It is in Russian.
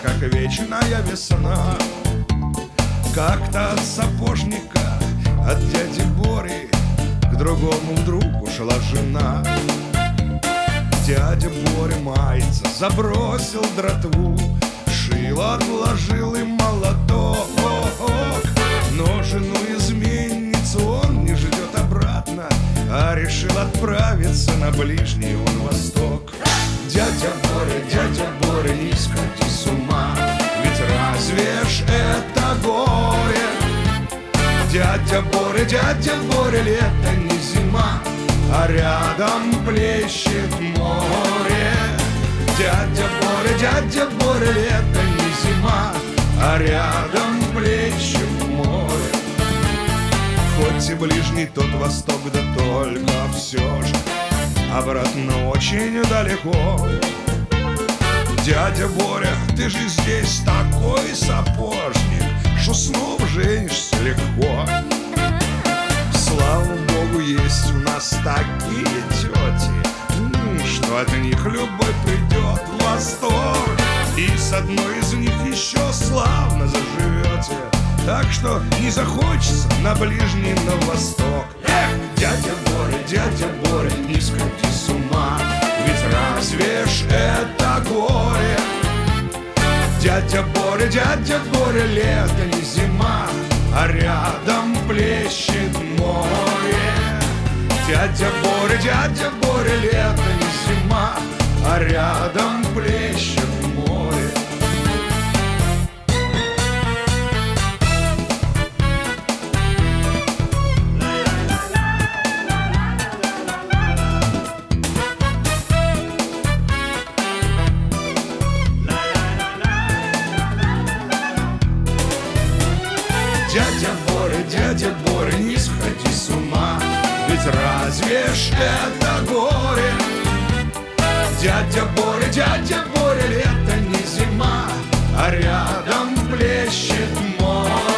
как вечная весна. Как-то от сапожника, от дяди Бори, к другому другу шла жена. Дядя Боря мается, забросил дратву, шило отложил и молоток. Но жену-изменницу он не ждет обратно, а решил отправиться на Ближний он Восток. Дядя Боря, не сходи с ума, ведь разве ж это горе? Дядя Боря, лето не зима, а рядом плещет море. Дядя Боря, лето не зима, а рядом плещет море. Хоть и ближний тот Восток, да только все же обратно очень далеко. Дядя Боря, ты же здесь такой сапожник, что снова женишься легко. Слава Богу, есть у нас такие тети, что от них любой придет в восторг. И с одной из них еще славно заживете, так что не захочется на Ближний, на Восток. Дядя Боря, не сходи с ума, ведь разве ж это горе? Дядя Боря, лето не зима, а рядом плещет море. Дядя Боря, лето не зима, а рядом плещет море. Дядя Боря, не сходи с ума, ведь разве ж это горе? Дядя Боря, лето не зима, а рядом плещет море.